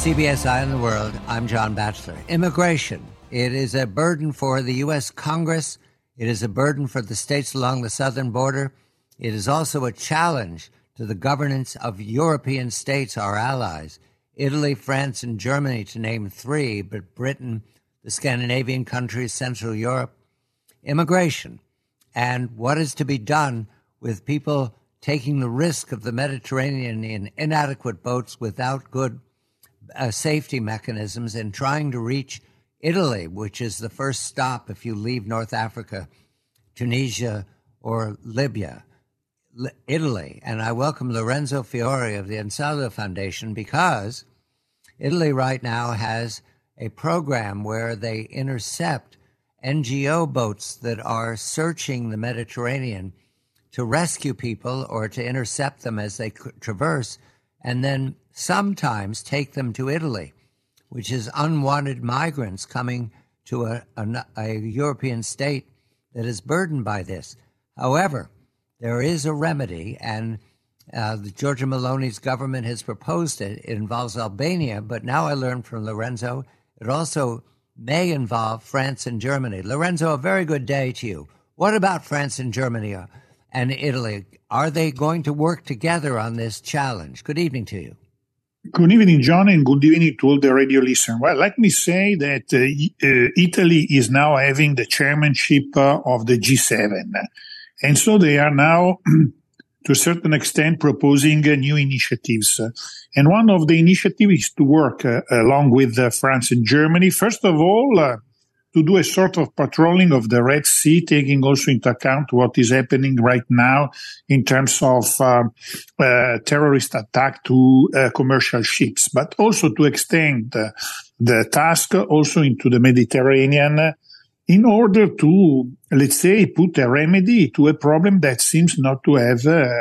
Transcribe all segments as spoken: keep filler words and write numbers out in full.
C B S Eye on the World, I'm John Batchelor. Immigration. It is a burden for the U S Congress. It is a burden for the states along the southern border. It is also a challenge to the governance of European states, our allies. Italy, France, and Germany, to name three, but Britain, the Scandinavian countries, Central Europe. Immigration. And what is to be done with people taking the risk of the Mediterranean in inadequate boats without good uh, safety mechanisms and trying to reach Italy, which is the first stop if you leave North Africa, Tunisia, or Libya. L- Italy. And I welcome Lorenzo Fiore of the Ansaldo Foundation because Italy right now has a program where they intercept N G O boats that are searching the Mediterranean to rescue people or to intercept them as they traverse, and then sometimes take them to Italy, which is unwanted migrants coming to a, a, a European state that is burdened by this. However, there is a remedy, and uh, the Giorgia Meloni's government has proposed it. It involves Albania, but now I learned from Lorenzo, it also may involve France and Germany. Lorenzo, a very good day to you. What about France and Germany and Italy? Are they going to work together on this challenge? Good evening to you. Good evening, John, and good evening to all the radio listeners. Well, let me say that uh, uh, Italy is now having the chairmanship uh, of the G seven. And so they are now, to a certain extent, proposing uh, new initiatives. And one of the initiatives is to work uh, along with uh, France and Germany. First of all, uh, to do a sort of patrolling of the Red Sea, taking also into account what is happening right now in terms of uh, uh, terrorist attack to uh, commercial ships, but also to extend uh, the task also into the Mediterranean in order to, let's say, put a remedy to a problem that seems not to have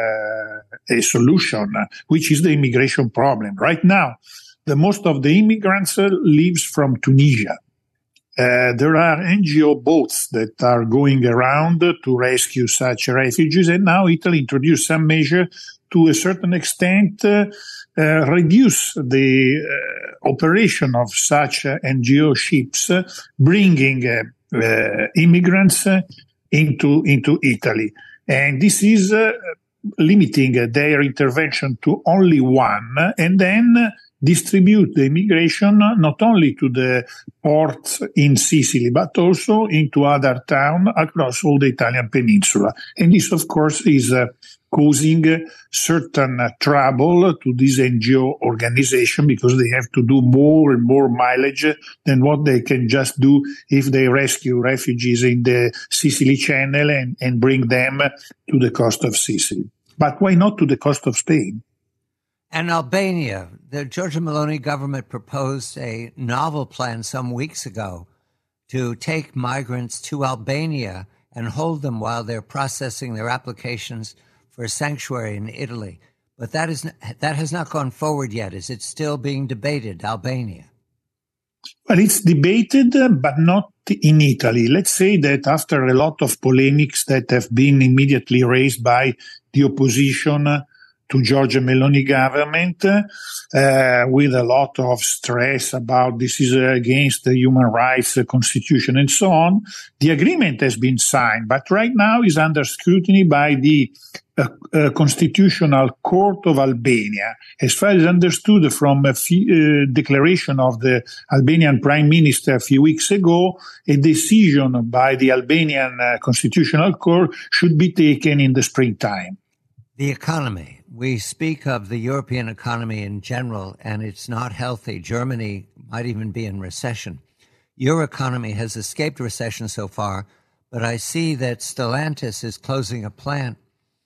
uh, a solution, which is the immigration problem. Right now, the most of the immigrants uh, lives from Tunisia. Uh, there are N G O boats that are going around to rescue such refugees, and now Italy introduced some measure to a certain extent uh, uh, reduce the uh, operation of such uh, N G O ships, uh, bringing uh, uh, immigrants uh, into into Italy. And this is uh, limiting uh, their intervention to only one, and then uh, distribute the immigration not only to the ports in Sicily, but also into other towns across all the Italian peninsula. And this, of course, is uh, causing uh, certain uh, trouble to this N G O organization because they have to do more and more mileage than what they can just do if they rescue refugees in the Sicily Channel and, and bring them to the coast of Sicily. But why not to the coast of Spain? And Albania, the Giorgia Meloni government proposed a novel plan some weeks ago to take migrants to Albania and hold them while they're processing their applications for sanctuary in Italy. But that is that has not gone forward yet. Is it still being debated, Albania? Well, it's debated, but not in Italy. Let's say that after a lot of polemics that have been immediately raised by the opposition to Giorgia Meloni government, uh, with a lot of stress about this is against the human rights, the constitution, and so on. The agreement has been signed, but right now is under scrutiny by the uh, uh, Constitutional Court of Albania. As far as understood from a few, uh, declaration of the Albanian Prime Minister a few weeks ago, a decision by the Albanian uh, Constitutional Court should be taken in the springtime. The economy. We speak of the European economy in general, and it's not healthy. Germany might even be in recession. Your economy has escaped recession so far, but I see that Stellantis is closing a plant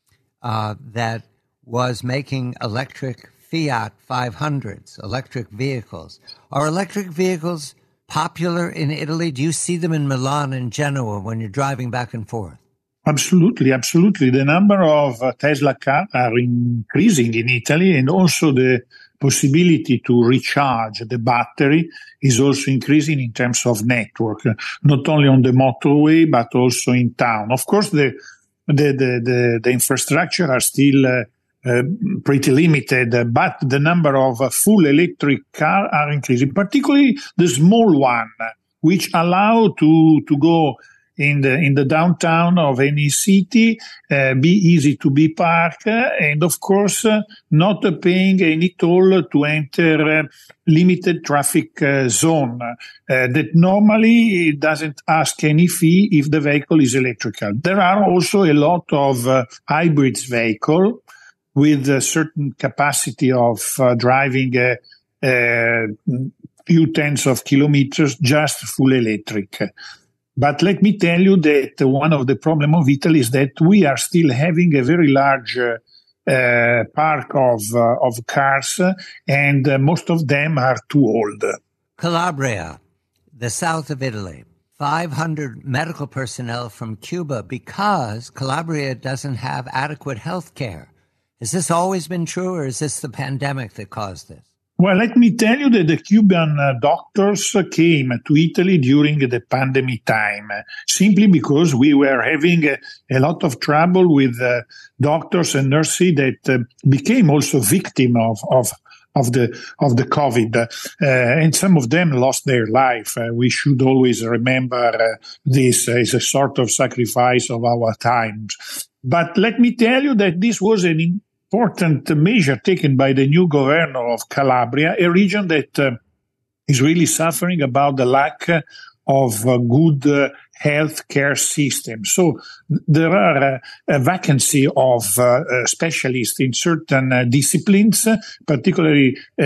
uh, that was making electric Fiat five hundreds, electric vehicles. Are electric vehicles popular in Italy? Do you see them in Milan and Genoa when you're driving back and forth? Absolutely, absolutely. The number of uh, Tesla cars are increasing in Italy, and also the possibility to recharge the battery is also increasing in terms of network, not only on the motorway, but also in town. Of course, the the the, the, the infrastructure are still uh, uh, pretty limited, uh, but the number of uh, full electric cars are increasing, particularly the small one, which allow to, to go in the in the downtown of any city, uh, be easy to be parked, uh, and of course uh, not uh, paying any toll to enter uh, limited traffic uh, zone uh, that normally doesn't ask any fee if the vehicle is electrical. There are also a lot of uh, hybrids vehicle with a certain capacity of uh, driving a, a few tens of kilometers, just full electric. But let me tell you that one of the problems of Italy is that we are still having a very large uh, uh, park of uh, of cars, and uh, most of them are too old. Calabria, the south of Italy, five hundred medical personnel from Cuba because Calabria doesn't have adequate health care. Has this always been true, or is this the pandemic that caused this? Well, let me tell you that the Cuban uh, doctors came to Italy during the pandemic time, uh, simply because we were having uh, a lot of trouble with uh, doctors and nurses that uh, became also victim of, of of the of the COVID, uh, and some of them lost their life. Uh, we should always remember uh, this as a sort of sacrifice of our times. But let me tell you that this was an important measure taken by the new governor of Calabria, a region that uh, is really suffering about the lack of a good uh, health care system. So there are uh, a vacancy of uh, uh, specialists in certain uh, disciplines, particularly uh,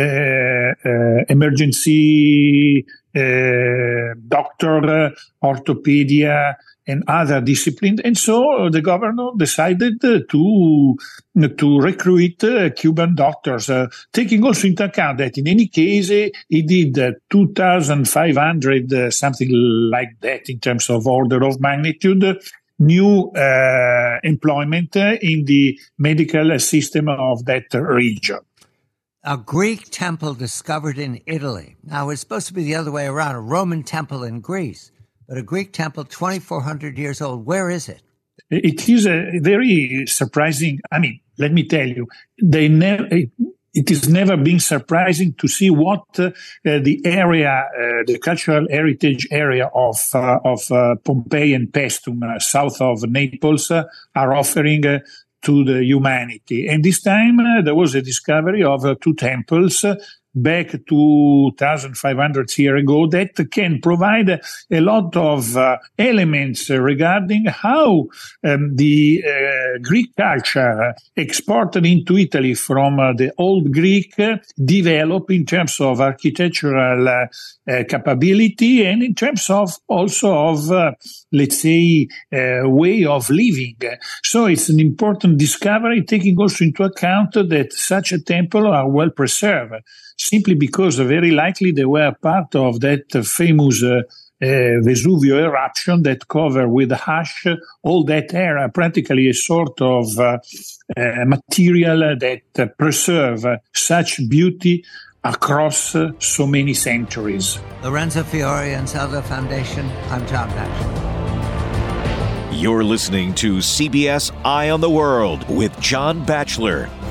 uh, emergency uh, doctor, uh, orthopedia, and other disciplines. And so the governor decided uh, to to recruit uh, Cuban doctors, uh, taking also into account that in any case, uh, he did uh, two thousand five hundred, uh, something like that in terms of order of magnitude, uh, new uh, employment uh, in the medical system of that region. A Greek temple discovered in Italy. Now, it's supposed to be the other way around, a Roman temple in Greece. But a Greek temple, twenty-four hundred years old, where is it? It is a very surprising. I mean, let me tell you, they never. It, it has never been surprising to see what uh, the area, uh, the cultural heritage area of uh, of uh, Pompeii and Paestum, uh, south of Naples, uh, are offering uh, to the humanity. And this time uh, there was a discovery of uh, two temples. Uh, back two thousand five hundred years ago that can provide a lot of uh, elements regarding how um, the uh, Greek culture exported into Italy from uh, the old Greek uh, developed in terms of architectural uh, uh, capability and in terms of also of, uh, let's say, uh, way of living. So it's an important discovery, taking also into account that such a temple are well preserved, simply because uh, very likely they were part of that uh, famous uh, uh, Vesuvio eruption that covered with ash all that area, practically a sort of uh, uh, material that uh, preserve uh, such beauty across uh, so many centuries. Lorenzo Fiore and Zelda Foundation, I'm John Batchelor. You're listening to C B S Eye on the World with John Batchelor.